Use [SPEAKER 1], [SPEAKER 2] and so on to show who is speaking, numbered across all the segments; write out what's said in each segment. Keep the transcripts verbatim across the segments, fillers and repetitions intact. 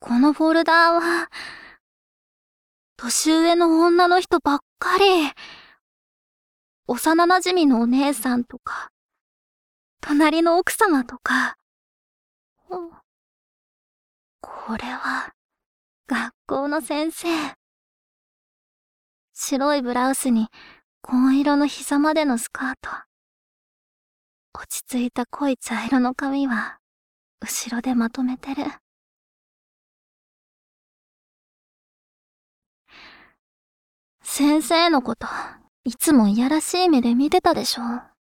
[SPEAKER 1] このフォルダーは、年上の女の人ばっかり。幼馴染のお姉さんとか、隣の奥様とか。これは、学校の先生。白いブラウスに紺色の膝までのスカート。落ち着いた濃い茶色の髪は、後ろでまとめてる。先生のこと、いつもいやらしい目で見てたでしょ。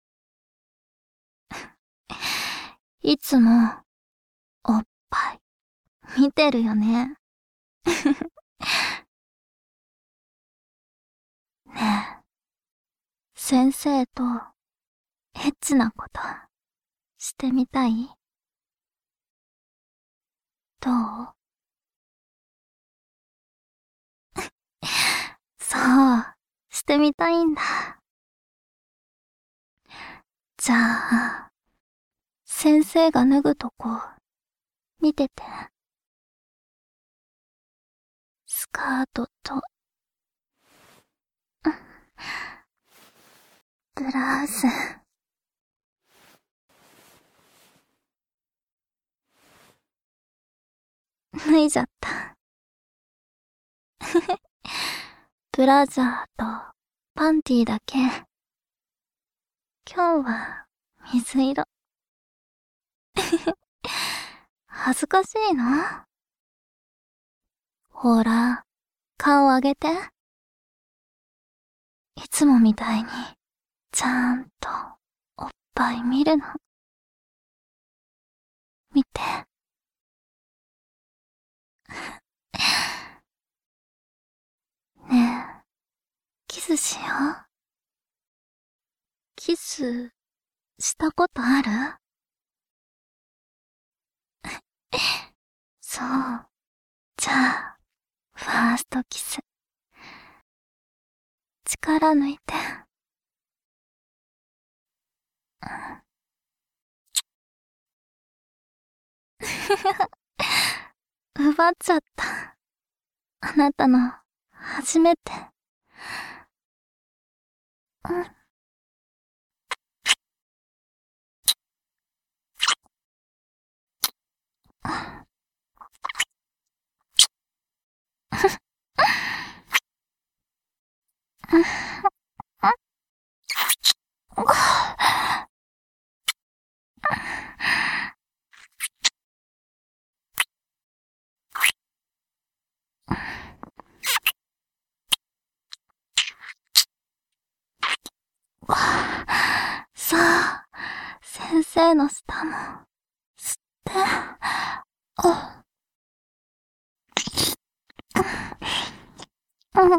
[SPEAKER 1] いつも、おっぱい、見てるよね。ねえ、先生と、エッチなこと、してみたい？どう？そう、してみたいんだ。じゃあ、先生が脱ぐとこ、見てて。スカートと、ブラウス。脱いじゃった。ブラジャーとパンティーだけ。今日は水色。恥ずかしいの？ほら、顔上げて。いつもみたいに、ちゃんとおっぱい見るの。見て。ねえ、キスしよう。キス、したことある？そう。じゃあ、ファーストキス。力抜いて。奪っちゃった。あなたの、初めて。うん。さあ、先生の舌も、吸って。あ、うん。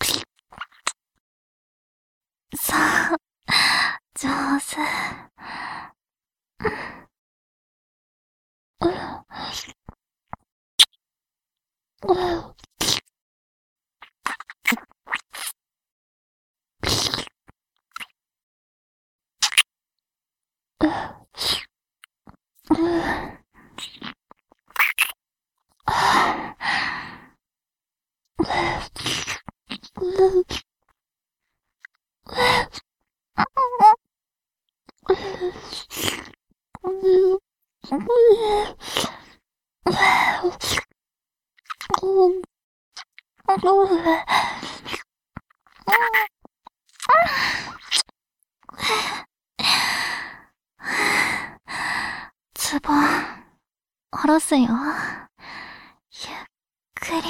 [SPEAKER 1] さあ、上手。うん。うん。ズボン、下ろすよ。ゆっくり。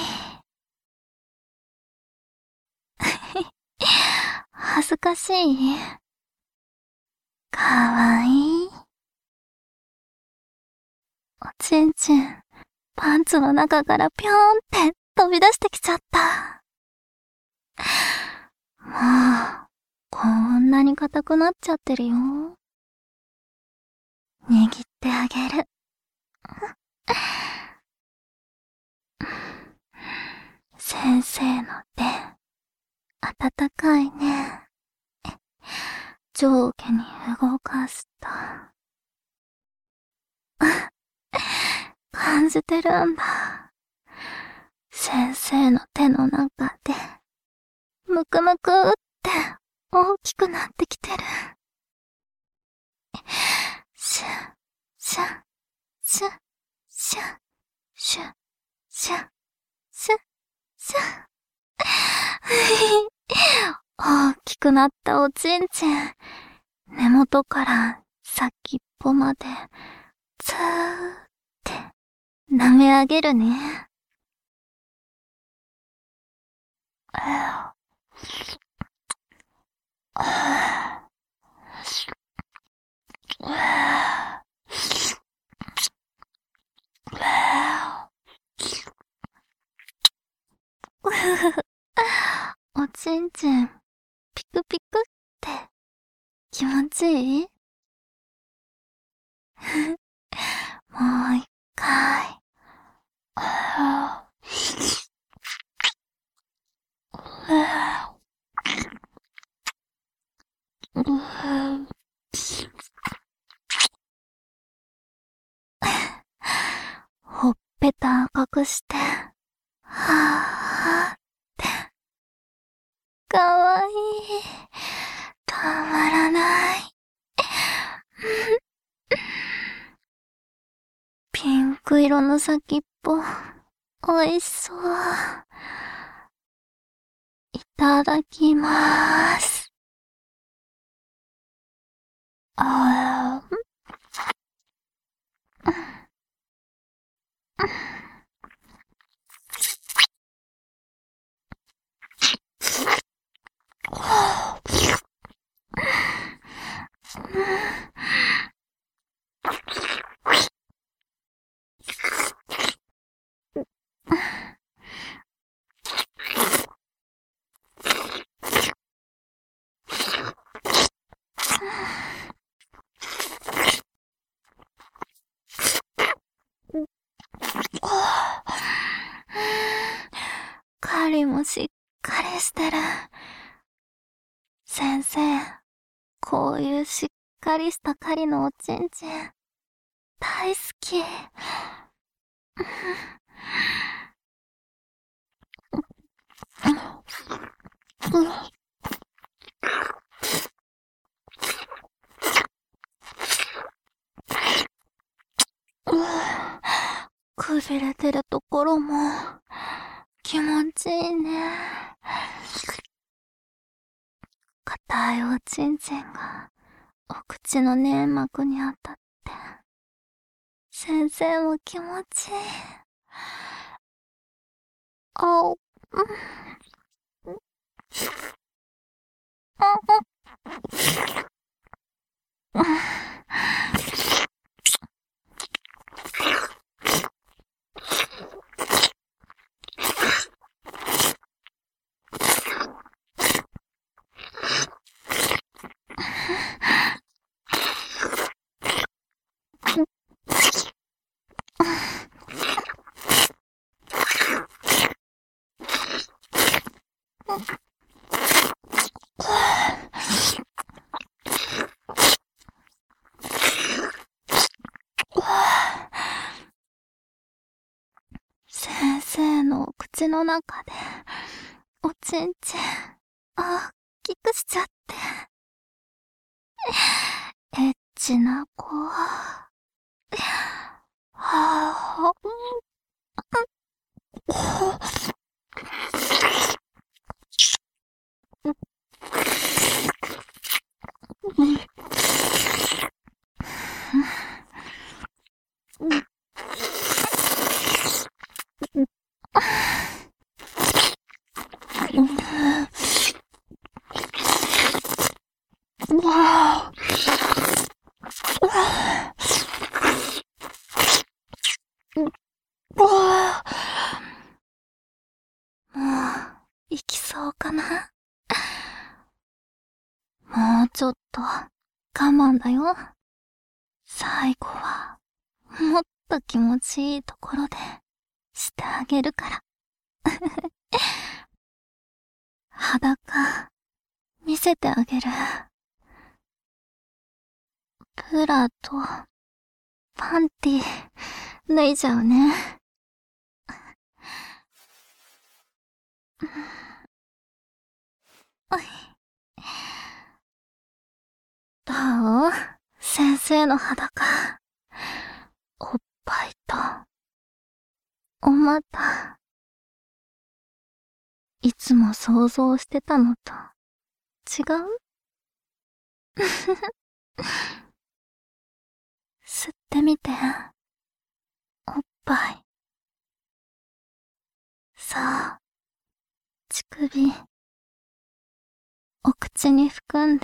[SPEAKER 1] 恥ずかしい？かわいい。おちんちん、パンツの中からぴょーんって飛び出してきちゃった。もう、こんなに硬くなっちゃってるよ。握ってあげる。先生の手、温かいね。上下に動かすと。感じてるんだ。 先生の手の中で、むくむくって大きくなってきてる。シュッ、シュッ、シュッ、シュッ、シュッ、シュッ、シュッ、シュッ。大きくなったおちんちん、根元から先っぽまで、ずーって舐め上げるね。おちんちん、ピクピクって気持ちいい？もう一回。ほっぺた赤くして、はぁーって。かわいい。たまらない。ピンク色の先っぽ、おいしそう。いただきまーす。あー、狩りもしっかりしてる。先生、こういうしっかりした狩りのおちんちん、大好き。くびれてるところも気持ちいいね。硬いおちんちんがお口の粘膜に当たって、先生も気持ちいい。あお、うん。先生のお口の中で、おちんちん、大きくしちゃって。エッチな子。はぁ、わあ、もう、行きそうかな。もうちょっと、我慢だよ。最後は、もっと気持ちいいところで、してあげるから。裸、見せてあげる。ブラと、パンティ、脱いじゃうね。 どう？先生の裸。おっぱいと、お股。いつも想像してたのと、違う？吸ってみて。おっぱい。さあ、乳首。お口に含んで。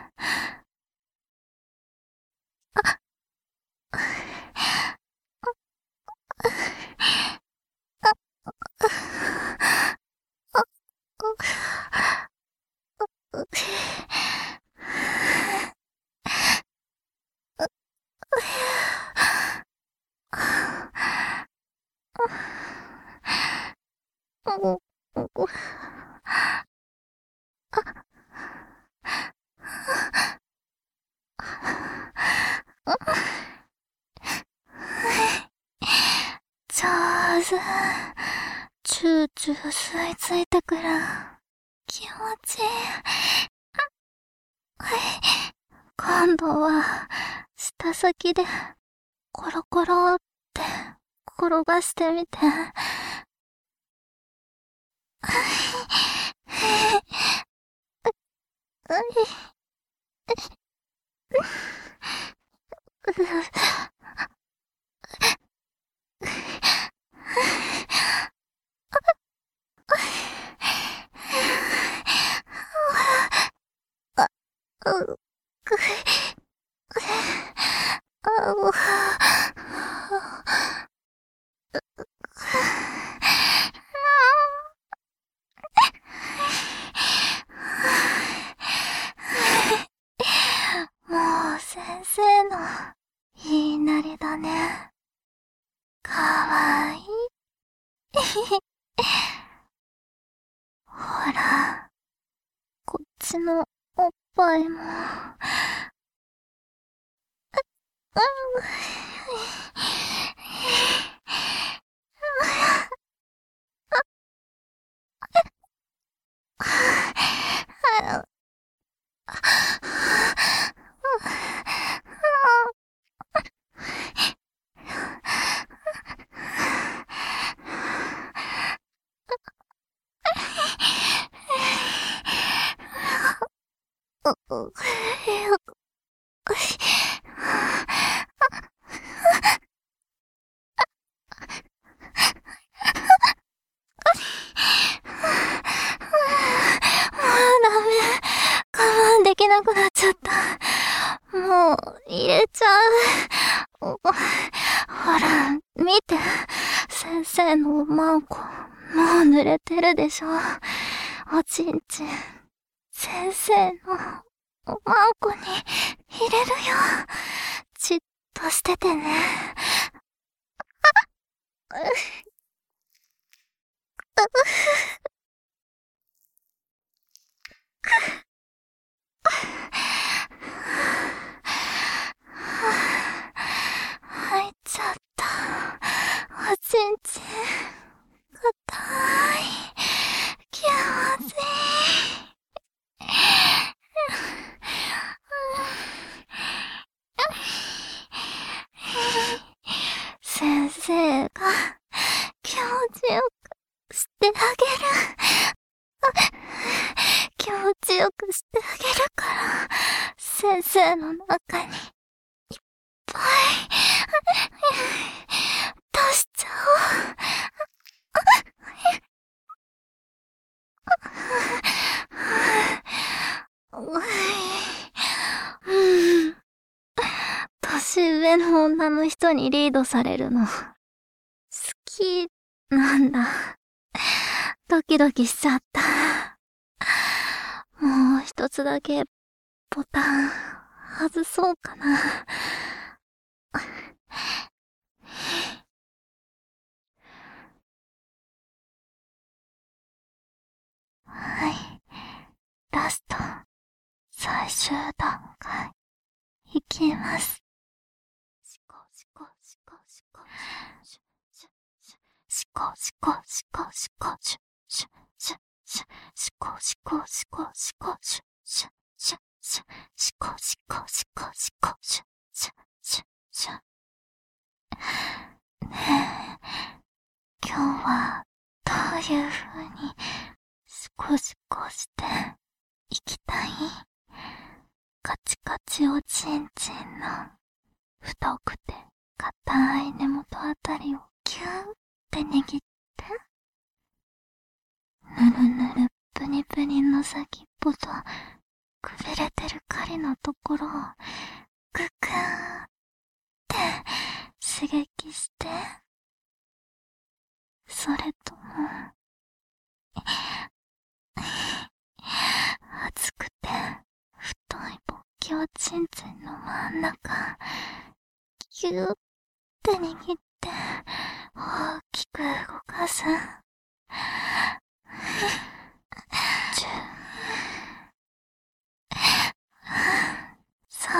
[SPEAKER 1] 上手。チューチュー吸い付いてくる。気持ちいい。今度は、舌先で、コロコロって転がしてみて。もう先生の言いなりだね。かわいい。ほら、こっちのおっぱいも。できなくなっちゃった。もう、入れちゃう。ほら、見て。先生のおまんこ、もう濡れてるでしょ。おちんちん。先生のおまんこに入れるよ。じっとしててね。入っちゃった。おちんちん。硬い。気持ちいい。先生が気持ちよくしてあげる。気持ちよくしてあげるから、先生の中にいっぱい出しちゃおう。うん。年上の女の人にリードされるの、好きなんだ。ドキドキしちゃった。もう一つだけボタン外そうかな。はい。ラスト、最終段階、いきます。シコシコシコシコシュシュシュシコシコシコシコシュシュシュししこしこしこしこしししししこしこしこしこししししねえ、今日はどういう風にシコシコしていきたい？カチカチおちんちんの太くて硬い根元あたりをキューって握って、ぬるぬるプニプニの先っぽとくびれてる狩りのところをグクーって刺激して、それとも熱くて太い勃起おちんちんの真ん中ギューって握って大きく動かす。じゅそう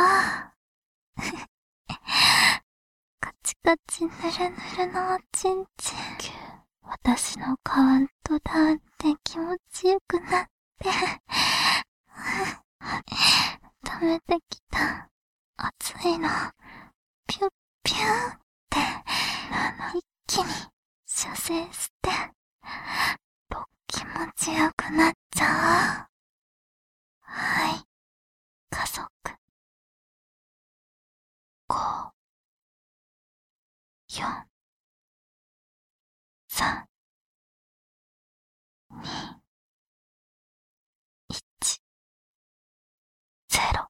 [SPEAKER 1] カチカチぬるぬるのおちんちん、私のカウントダウンで気持ちよくなって溜めてきた熱いのピュッピューって一気に射精して勃起持ちよくなっちゃう。はい、家族ご、よん、さん、に、いち、ゼロ、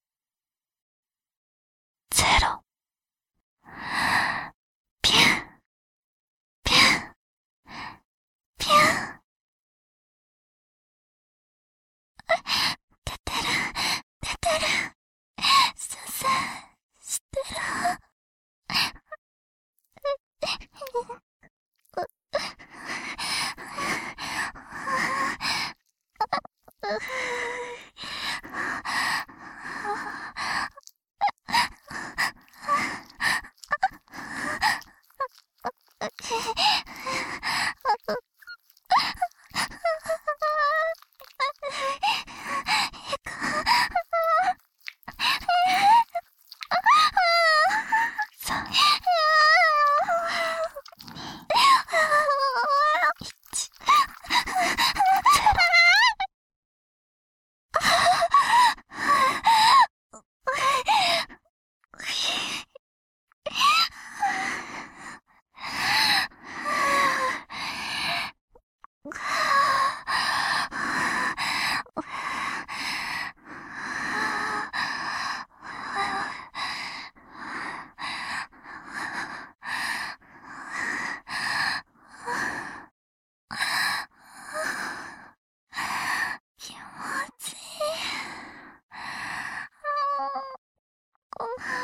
[SPEAKER 1] ゼロ。ピュン、ピュン、ピュン。出てる、出てる。射精してる。気持ちいい。